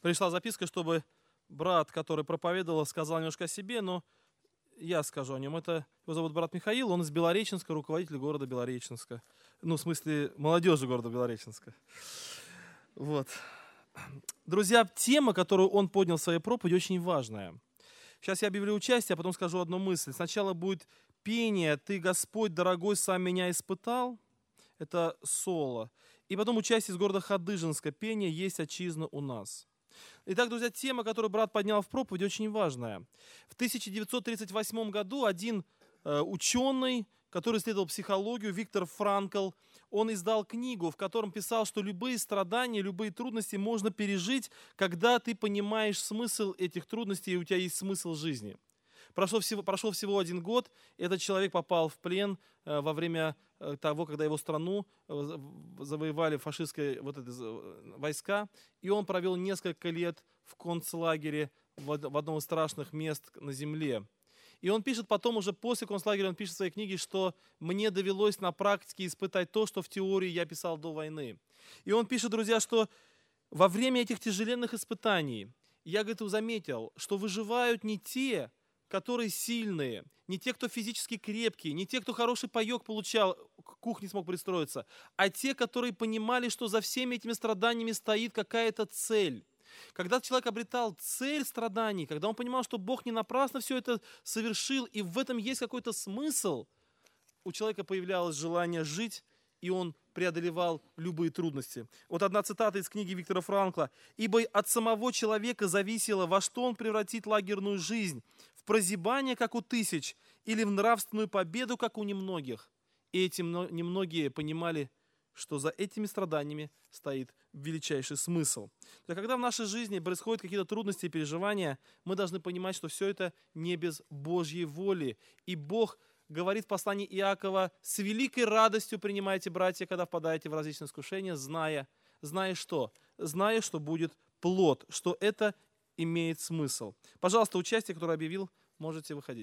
Пришла записка, чтобы брат, который проповедовал, сказал немножко о себе, но я скажу о нем. Его зовут брат Михаил, он из Белореченска, руководитель города Белореченска. Ну, в смысле, молодежи города Белореченска. Вот. Друзья, тема, которую он поднял в своей проповеди, очень важная. Сейчас я объявлю участие, а потом скажу одну мысль. Сначала будет пение «Ты, Господь, дорогой, сам меня испытал». Это соло. И потом участие из города Хадыженска. Пение «Есть отчизна у нас». Итак, друзья, тема, которую брат поднял в проповеди, очень важная. В 1938 году один ученый, который исследовал психологию, Виктор Франкл, он издал книгу, в котором писал, что любые страдания, любые трудности можно пережить, когда ты понимаешь смысл этих трудностей, и у тебя есть смысл жизни. Прошел всего 1 год, и этот человек попал в плен во время того, когда его страну завоевали фашистские войска, и он провел несколько лет в концлагере в одном из страшных мест на земле. И он пишет потом, уже после концлагеря, он пишет в своей книге, что «мне довелось на практике испытать то, что в теории я писал до войны». И он пишет, друзья, что во время этих тяжеленных испытаний я, говорит, заметил, что выживают не те, которые сильные, не те, кто физически крепкие, не те, кто хороший паек получал, к кухне смог пристроиться, а те, которые понимали, что за всеми этими страданиями стоит какая-то цель. Когда человек обретал цель страданий, когда он понимал, что Бог не напрасно все это совершил, и в этом есть какой-то смысл, у человека появлялось желание жить, и он преодолевал любые трудности. Вот одна цитата из книги Виктора Франкла. «Ибо от самого человека зависело, во что он превратит лагерную жизнь, в прозябание, как у тысяч, или в нравственную победу, как у немногих». И эти немногие понимали, что за этими страданиями стоит величайший смысл. То есть, когда в нашей жизни происходят какие-то трудности и переживания, мы должны понимать, что все это не без Божьей воли. И Бог говорит в послании Иакова: «С великой радостью принимайте, братья, когда впадаете в различные искушения, зная что? Зная, что будет плод, что это имеет смысл». Пожалуйста, участие, которое объявил, можете выходить.